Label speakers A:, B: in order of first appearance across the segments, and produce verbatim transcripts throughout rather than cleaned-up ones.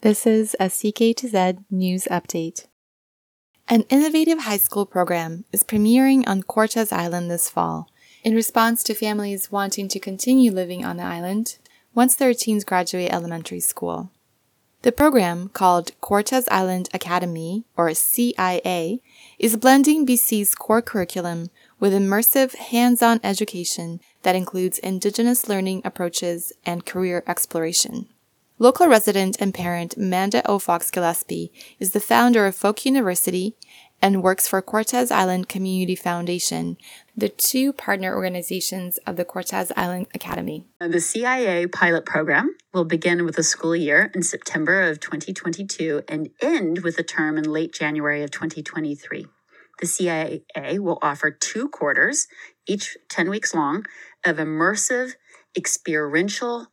A: This is a C K two Z News Update. An innovative high school program is premiering on Cortes Island this fall in response to families wanting to continue living on the island once their teens graduate elementary school. The program, called Cortes Island Academy, or C I A, is blending B C's core curriculum with immersive, hands-on education that includes Indigenous learning approaches and career exploration. Local resident and parent Manda O'Fox Gillespie is the founder of Folk University and works for Cortes Island Community Foundation, the two partner organizations of the Cortes Island Academy.
B: The C I A pilot program will begin with the school year in September of twenty twenty-two and end with a term in late January of twenty twenty-three. The C I A will offer two quarters, each ten weeks long, of immersive, experiential,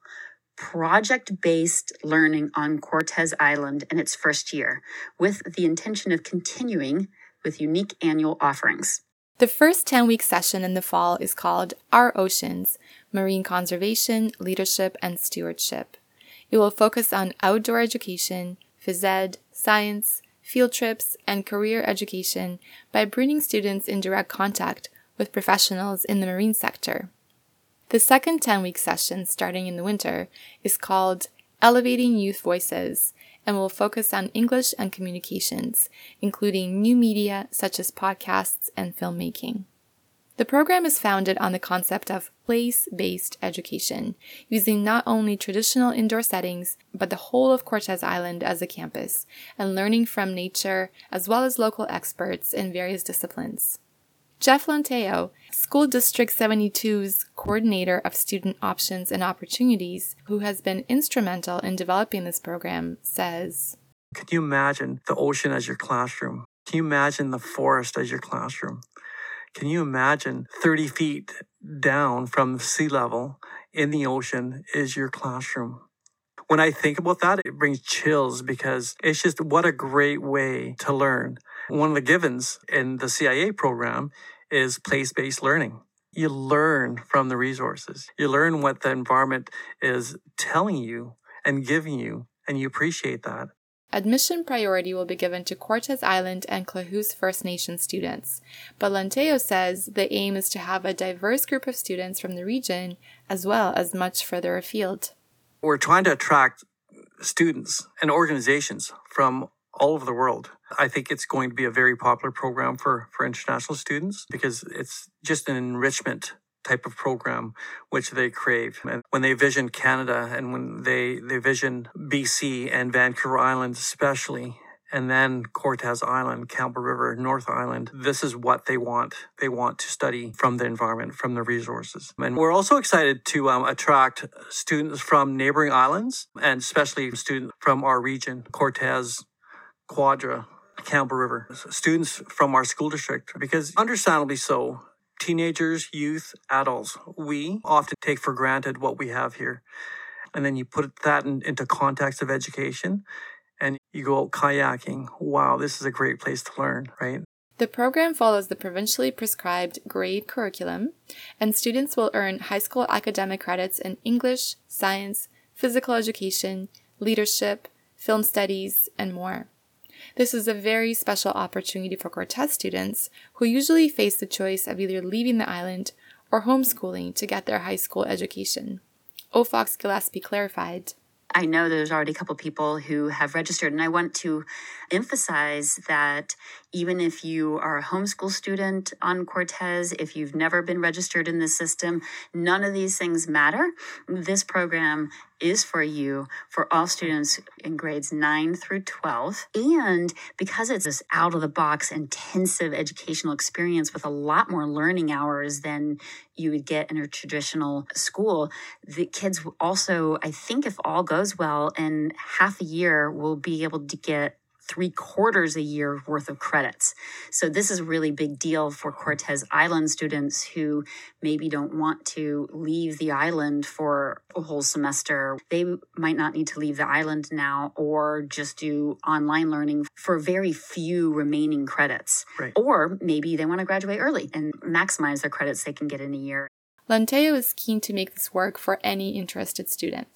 B: project-based learning on Cortes Island in its first year, with the intention of continuing with unique annual offerings.
A: The first ten-week session in the fall is called Our Oceans, Marine Conservation, Leadership, and Stewardship. It will focus on outdoor education, phys ed, science, field trips, and career education by bringing students in direct contact with professionals in the marine sector. The second ten-week session, starting in the winter, is called Elevating Youth Voices and will focus on English and communications, including new media such as podcasts and filmmaking. The program is founded on the concept of place-based education, using not only traditional indoor settings, but the whole of Cortes Island as a campus, and learning from nature as well as local experts in various disciplines. Jeff Lanteo, School District seventy-two's coordinator of student options and opportunities, who has been instrumental in developing this program, says,
C: "Can you imagine the ocean as your classroom? Can you imagine the forest as your classroom? Can you imagine thirty feet down from sea level in the ocean is your classroom?" When I think about that, it brings chills because it's just what a great way to learn. One of the givens in the C I A program is place-based learning. You learn from the resources. You learn what the environment is telling you and giving you, and you appreciate that.
A: Admission priority will be given to Cortes Island and Klahoose First Nation students, but Lanteo says the aim is to have a diverse group of students from the region as well as much further afield.
C: We're trying to attract students and organizations from all over the world. I think it's going to be a very popular program for, for international students because it's just an enrichment type of program which they crave. And when they vision Canada and when they, they vision B C and Vancouver Island especially, and then Cortes Island, Campbell River, North Island, this is what they want. They want to study from the environment, from the resources. And we're also excited to um, attract students from neighboring islands, and especially students from our region, Cortes, Quadra, Campbell River, students from our school district, because understandably so, teenagers, youth, adults, we often take for granted what we have here. And then you put that in, into context of education, and you go out kayaking. Wow, this is a great place to learn, right?
A: The program follows the provincially prescribed grade curriculum, and students will earn high school academic credits in English, science, physical education, leadership, film studies, and more. This is a very special opportunity for Cortes students who usually face the choice of either leaving the island or homeschooling to get their high school education. O'Fox Gillespie clarified,
B: I know there's already a couple people who have registered, and I want to emphasize that even if you are a homeschool student on Cortes, if you've never been registered in the system, none of these things matter. This program is for you, for all students in grades nine through twelve. And because it's this out-of-the-box intensive educational experience with a lot more learning hours than you would get in a traditional school, the kids also, I think if all goes well, in half a year will be able to get three quarters a year worth of credits. So this is a really big deal for Cortes Island students who maybe don't want to leave the island for a whole semester. They might not need to leave the island now or just do online learning for very few remaining credits.
C: Right.
B: Or maybe they want to graduate early and maximize the credits they can get in a year.
A: Lanteo is keen to make this work for any interested student.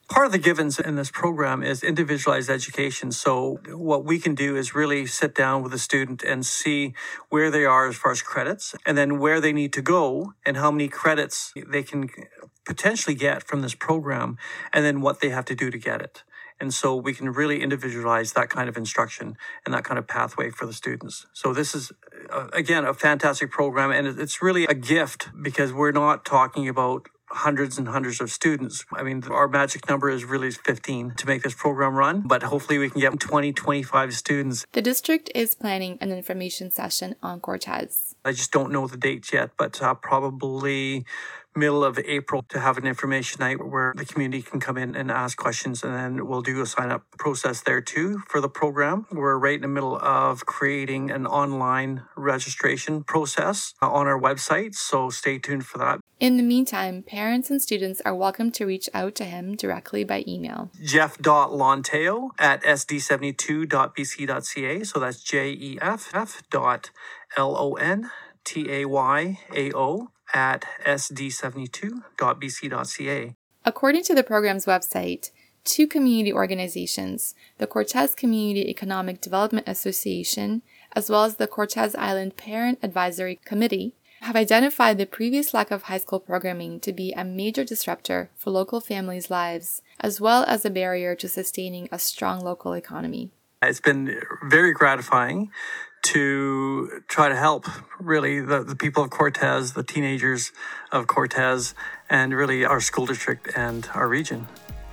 C: Part of the givens in this program is individualized education. So what we can do is really sit down with a student and see where they are as far as credits, and then where they need to go and how many credits they can potentially get from this program, and then what they have to do to get it. And so we can really individualize that kind of instruction and that kind of pathway for the students. So this is, uh, again, a fantastic program, and it's really a gift because we're not talking about hundreds and hundreds of students. I mean, our magic number is really fifteen to make this program run, but hopefully we can get twenty, twenty-five students.
A: The district is planning an information session on Cortez.
C: I just don't know the dates yet, but uh, probably middle of April to have an information night where the community can come in and ask questions, and then we'll do a sign-up process there too for the program. We're right in the middle of creating an online registration process on our website, so stay tuned for that.
A: In the meantime, parents and students are welcome to reach out to him directly by email.
C: Jeff dot Lonteo at s d seventy-two dot b c dot c a. So that's J E F F dot L O N T A Y A O at s d seventy-two dot b c dot c a.
A: According to the program's website, two community organizations, the Cortez Community Economic Development Association, as well as the Cortez Island Parent Advisory Committee, have identified the previous lack of high school programming to be a major disruptor for local families' lives, as well as a barrier to sustaining a strong local economy.
C: It's been very gratifying to try to help really the, the people of Cortez, the teenagers of Cortez, and really our school district and our region.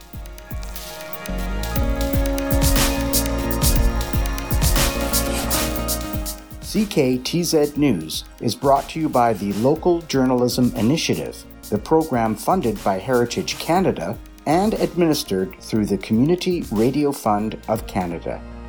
D: C K T Z News is brought to you by the Local Journalism Initiative, the program funded by Heritage Canada and administered through the Community Radio Fund of Canada.